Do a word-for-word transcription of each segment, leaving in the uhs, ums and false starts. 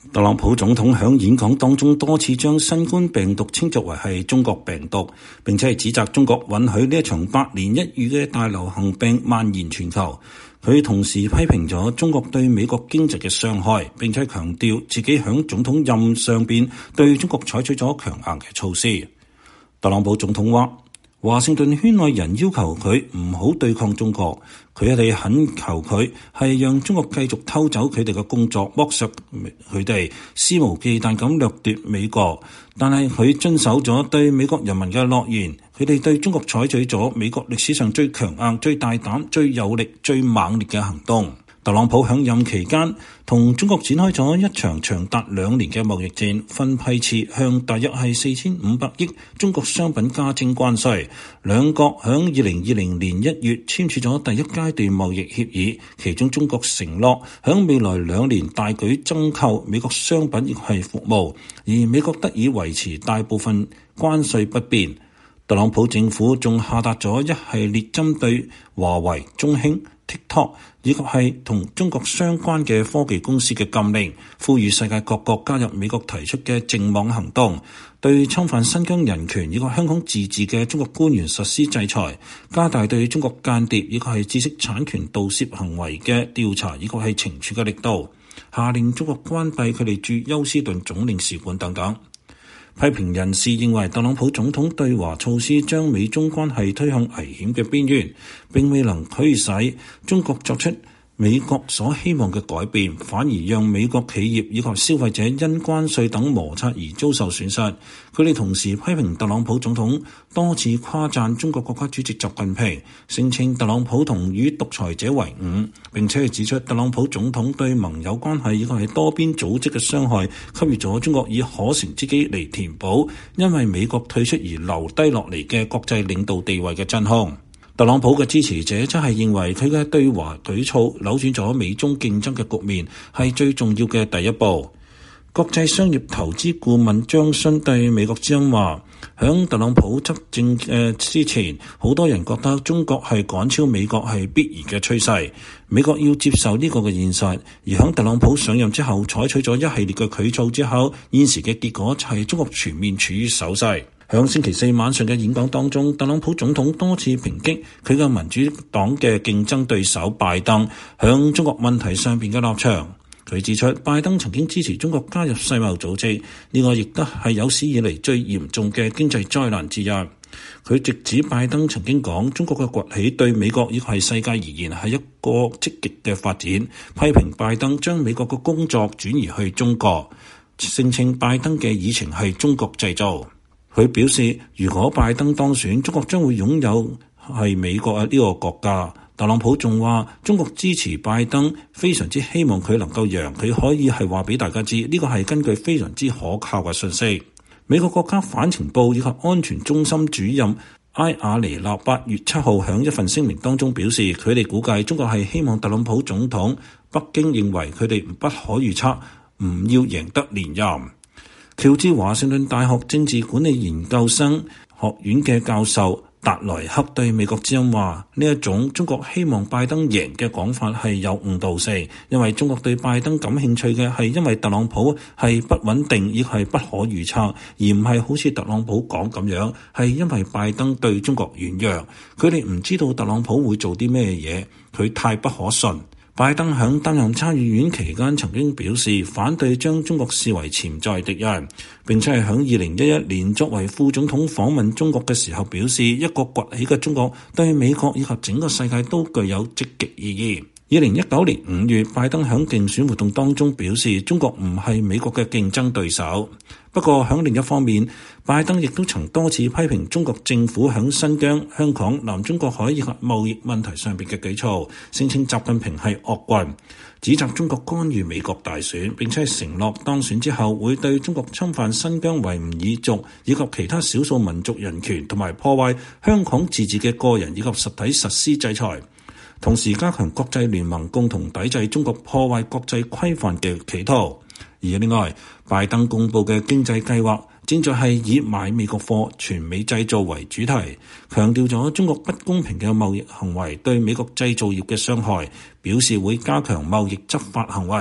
特朗普總統喺演講當中多次將新冠病毒稱作為係中國病毒，並且係指責中國允許呢一場百年一遇嘅大流行病蔓延全球。佢同時批評咗中國對美國經濟嘅傷害，並且強調自己喺總統任上邊對中國採取咗強硬嘅措施。特朗普總統話：華盛頓圈內人要求佢唔好對抗中國，佢哋懇求佢係讓中國繼續偷走佢哋嘅工作，剝削佢哋，肆無忌憚咁掠奪美國。但係佢遵守咗對美國人民嘅諾言，佢哋對中國採取咗美國歷史上最強硬、最大膽、最有力、最猛烈嘅行動。特朗普響任期間同中國展開咗一場長達兩年嘅貿易戰，分批次向大約係四千五百億中國商品加徵關稅。兩國響二零二零年一月簽署咗第一階段貿易協議，其中中國承諾響未來兩年大舉增購美國商品亦係服務，而美國得以維持大部分關稅不變。特朗普政府仲下達咗一系列針對華為、中興、TikTok 以及係同中國相關嘅科技公司嘅禁令，呼籲世界各國加入美國提出嘅淨網行動，對侵犯新疆人權以及香港自治嘅中國官員實施制裁，加大對中國間諜以及係知識產權盜竊行為嘅調查以及係懲處嘅力度，下令中國關閉佢哋駐休斯頓總領事館等等。批評人士認為特朗普總統對華措施將美中關係推向危險嘅邊緣，並未能驅使中國作出美國所希望嘅改變，反而讓美國企業以及消費者因關稅等摩擦而遭受損失。佢哋同時批評特朗普總統多次誇讚中國國家主席習近平，聲稱特朗普同與獨裁者為伍，並且指出特朗普總統對盟友關係以及係多邊組織嘅傷害，給予咗中國以可乘之機嚟填補因為美國退出而留低落嚟嘅國際領導地位嘅真空。特朗普嘅支持者則係認為佢嘅對華舉措扭轉咗美中競爭嘅局面，係最重要嘅第一步。國際商業投資顧問張勳對美國之音話：響特朗普執政誒之前，好多人覺得中國係趕超美國係必然嘅趨勢，美國要接受呢個嘅現實。而響特朗普上任之後，採取咗一系列嘅舉措之後，現時嘅結果就係中國全面處於守勢。響星期四晚上嘅演講當中，特朗普總統多次抨擊佢嘅民主黨嘅競爭對手拜登響中國問題上邊嘅立場。佢指出，拜登曾經支持中國加入世貿組織，呢個亦都係有史以嚟最嚴重嘅經濟災難之一。佢直指拜登曾經講中國嘅崛起對美國亦係世界而言係一個積極嘅發展，批評拜登將美國嘅工作轉移去中國，聲稱拜登嘅議程係中國製造。佢表示，如果拜登當選，中國將會擁有係美國啊呢個國家。特朗普仲話，中國支持拜登，非常之希望佢能夠贏，佢可以係話俾大家知，呢個係根據非常之可靠嘅信息。美國國家反情報以及安全中心主任埃亞尼納八月七號喺一份聲明當中表示，佢哋估計中國係希望特朗普總統，北京認為佢哋不可預測，唔要贏得連任。喬治華盛頓大學政治管理研究生學院嘅教授達萊克對美國之音話：呢一種中國希望拜登贏嘅講法係有誤導性，因為中國對拜登感興趣嘅係因為特朗普係不穩定，亦係不可預測，而唔係好似特朗普講咁樣，係因為拜登對中國軟弱。佢哋唔知道特朗普會做啲咩嘢，佢太不可信。拜登響擔任參議院期間曾經表示反對將中國視為潛在敵人，並且係響二零一一年作為副總統訪問中國嘅時候表示，一個崛起嘅中國對美國以及整個世界都具有積極意義。二零一九年五月，拜登響競選活動當中表示，中國唔係美國嘅競爭對手。不過響另一方面，拜登亦都曾多次批評中國政府響新疆、香港、南中國海以及貿易問題上邊嘅舉措，聲稱習近平係惡棍，指責中國干預美國大選，並且承諾當選之後會對中國侵犯新疆維吾爾族以及其他少數民族人權同埋破壞香港自治嘅個人以及實體實施制裁，同時加強國際聯盟共同抵制中國破壞國際規範嘅企圖。而另外，拜登公布嘅經濟計劃正在係以買美國貨、全美製造為主題，強調咗中國不公平嘅貿易行為對美國製造業嘅傷害，表示會加強貿易執法行為，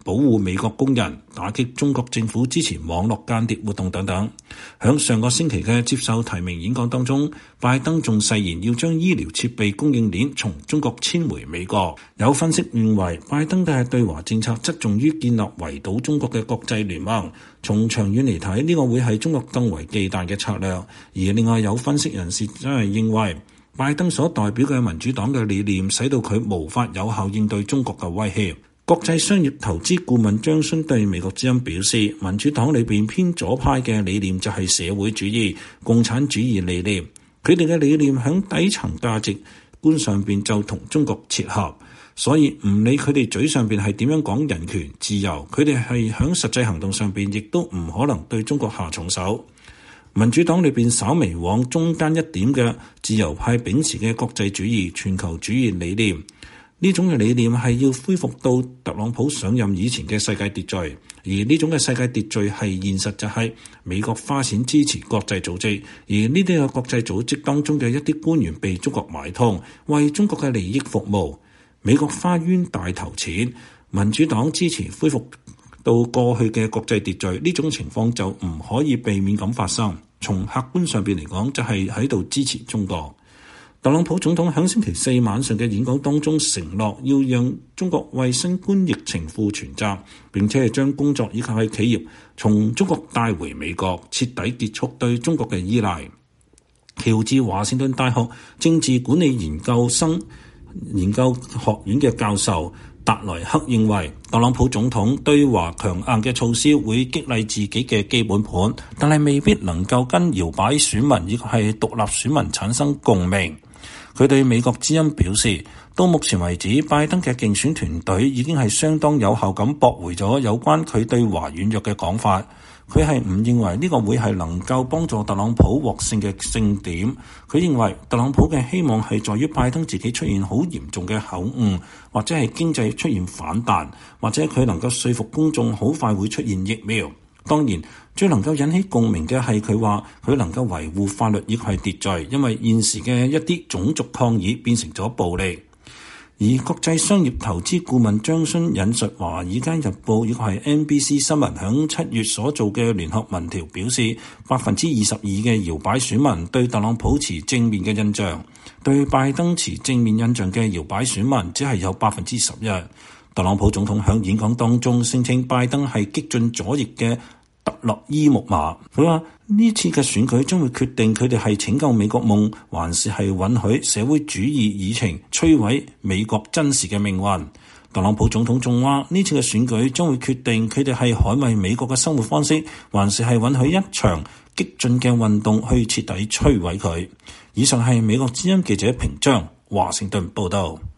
保護美國工人、打擊中國政府支持網絡間諜活動等等。響上個星期嘅接受提名演講當中，拜登仲誓言要將醫療設備供應鏈從中國遷回美國。有分析認為，拜登嘅對華政策側重於建立圍堵中國嘅國際聯盟。從長遠嚟睇，呢個會係中國更為忌憚嘅策略。而另外有分析人士真係認為，拜登所代表嘅民主黨嘅理念，使到佢無法有效應對中國嘅威脅。國際商業投資顧問張勳對美國之音表示，民主黨裏邊偏左派嘅理念就係社會主義、共產主義理念，佢哋嘅理念喺底層價值觀上邊就同中國切合，所以唔理佢哋嘴上邊係點樣講人權自由，佢哋係喺實際行動上邊亦都唔可能對中國下重手。民主黨裏邊稍微往中間一點嘅自由派秉持嘅國際主義、全球主義理念。呢種嘅理念係要恢復到特朗普上任以前嘅世界秩序，而呢種嘅世界秩序係現實就係美國花錢支持國際組織，而呢啲嘅國際組織當中嘅一啲官員被中國買通，為中國嘅利益服務。美國花冤大頭錢，民主黨支持恢復到過去嘅國際秩序，呢種情況就唔可以避免咁發生。從客觀上邊嚟講，就係喺度支持中國。特朗普總統喺星期四晚上嘅演講當中承諾要讓中國為新冠疫情負全責，並且係將工作以及係企業從中國帶回美國，徹底結束對中國嘅依賴。喬治華盛頓大學政治管理研究生研究學院嘅教授達萊克認為，特朗普總統對華強硬嘅措施會激勵自己嘅基本盤，但係未必能夠跟搖擺選民以及係獨立選民產生共鳴。佢對美國之音表示，到目前為止，拜登嘅競選團隊已經係相當有效咁駁回咗有關佢對華軟弱嘅講法。佢係唔認為呢個會係能夠幫助特朗普獲勝嘅勝點。佢認為特朗普嘅希望係在於拜登自己出現好嚴重嘅口誤，或者係經濟出現反彈，或者佢能夠說服公眾好快會出現疫苗。當然，最能夠引起共鳴嘅係佢話佢能夠維護法律亦係秩序，因為現時嘅一啲種族抗議變成咗暴力。而國際商業投資顧問張勳引述華爾街日報亦係 N B C 新聞響七月所做嘅聯合民調表示，百分之二十二嘅搖擺選民對特朗普持正面嘅印象，對拜登持正面印象嘅搖擺選民只係有百分之十一。特朗普總統響演講當中聲稱拜登係激進左翼嘅特洛伊木馬。佢話呢次嘅選舉將會決定佢哋係拯救美國夢，還是係允許社會主義議程摧毀美國真實嘅命運。特朗普總統仲話呢次嘅選舉將會決定佢哋係捍衛美國嘅生活方式，還是係允許一場激進嘅運動去徹底摧毀佢。以上係美國之音記者平章華盛頓報道。